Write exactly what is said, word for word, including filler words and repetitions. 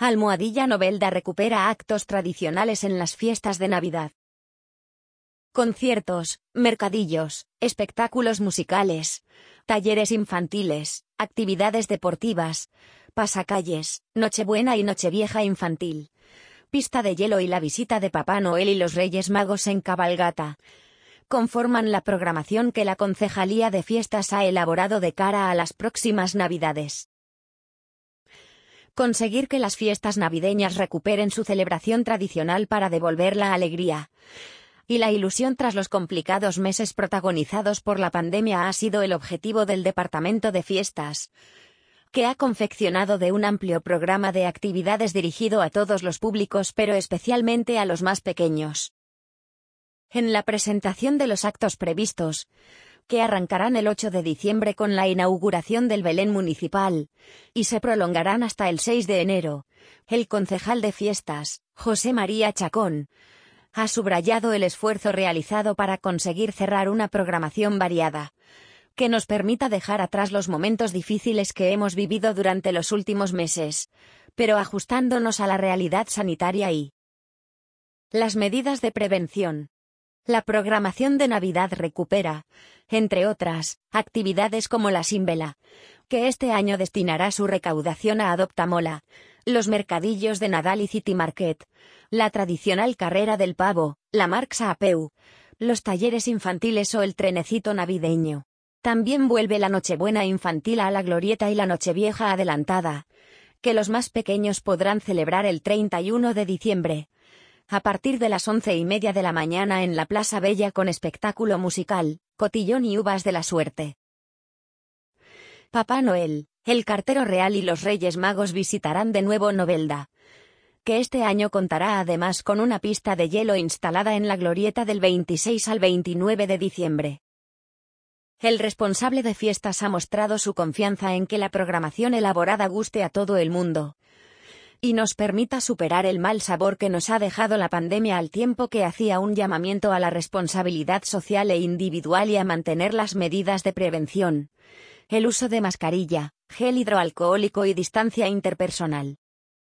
Almohadilla Novelda recupera actos tradicionales en las fiestas de Navidad. Conciertos, mercadillos, espectáculos musicales, talleres infantiles, actividades deportivas, pasacalles, Nochebuena y Nochevieja infantil, pista de hielo y la visita de Papá Noel y los Reyes Magos en cabalgata conforman la programación que la Concejalía de Fiestas ha elaborado de cara a las próximas Navidades. Conseguir que las fiestas navideñas recuperen su celebración tradicional para devolver la alegría y la ilusión tras los complicados meses protagonizados por la pandemia ha sido el objetivo del Departamento de Fiestas, que ha confeccionado de un amplio programa de actividades dirigido a todos los públicos pero especialmente a los más pequeños. En la presentación de los actos previstos, que arrancarán el ocho de diciembre con la inauguración del Belén municipal, y se prolongarán hasta el seis de enero, el concejal de fiestas, José María Chacón, ha subrayado el esfuerzo realizado para conseguir cerrar una programación variada, que nos permita dejar atrás los momentos difíciles que hemos vivido durante los últimos meses, pero ajustándonos a la realidad sanitaria y las medidas de prevención. La programación de Navidad recupera, entre otras, actividades como la Simbela, que este año destinará su recaudación a Adoptamola, los mercadillos de Nadal y City Market, la tradicional carrera del pavo, la Marxa a Peu, los talleres infantiles o el trenecito navideño. También vuelve la Nochebuena infantil a la glorieta y la Nochevieja adelantada, que los más pequeños podrán celebrar el treinta y uno de diciembre. A partir de las once y media de la mañana en la Plaza Bella con espectáculo musical, cotillón y uvas de la suerte. Papá Noel, el cartero real y los Reyes Magos visitarán de nuevo Novelda, que este año contará además con una pista de hielo instalada en la glorieta del veintiséis al veintinueve de diciembre. El responsable de fiestas ha mostrado su confianza en que la programación elaborada guste a todo el mundo y nos permita superar el mal sabor que nos ha dejado la pandemia al tiempo que hacía un llamamiento a la responsabilidad social e individual y a mantener las medidas de prevención, el uso de mascarilla, gel hidroalcohólico y distancia interpersonal.